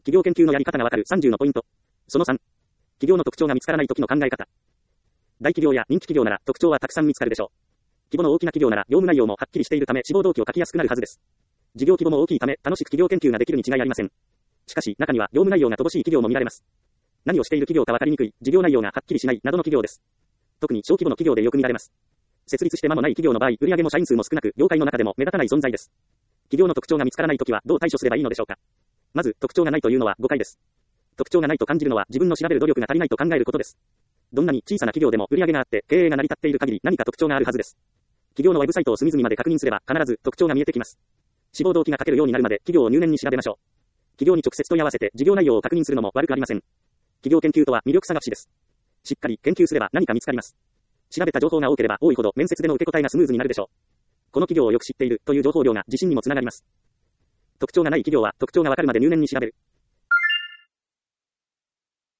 企業研究のやり方がわかる30のポイント。その3。企業の特徴が見つからない時の考え方。大企業や人気企業なら特徴はたくさん見つかるでしょう。規模の大きな企業なら業務内容もはっきりしているため志望動機を書きやすくなるはずです。事業規模も大きいため楽しく企業研究ができるに違いありません。しかし中には業務内容が乏しい企業も見られます。何をしている企業かわかりにくい、事業内容がはっきりしないなどの企業です。特に小規模の企業でよく見られます。設立して間もない企業の場合、売上も社員数も少なく、業界の中でも目立たない存在です。企業の特徴が見つからないときはどう対処すればいいのでしょうか。まず、特徴がないというのは誤解です。特徴がないと感じるのは自分の調べる努力が足りないと考えることです。どんなに小さな企業でも売上があって経営が成り立っている限り何か特徴があるはずです。企業のウェブサイトを隅々まで確認すれば必ず特徴が見えてきます。志望動機が書けるようになるまで企業を入念に調べましょう。企業に直接問い合わせて事業内容を確認するのも悪くありません。企業研究とは魅力探しです。しっかり研究すれば何か見つかります。調べた情報が多ければ多いほど面接での受け答えがスムーズになるでしょう。この企業をよく知っているという情報量が自信にもつながります。特徴がない企業は特徴がわかるまで入念に調べる。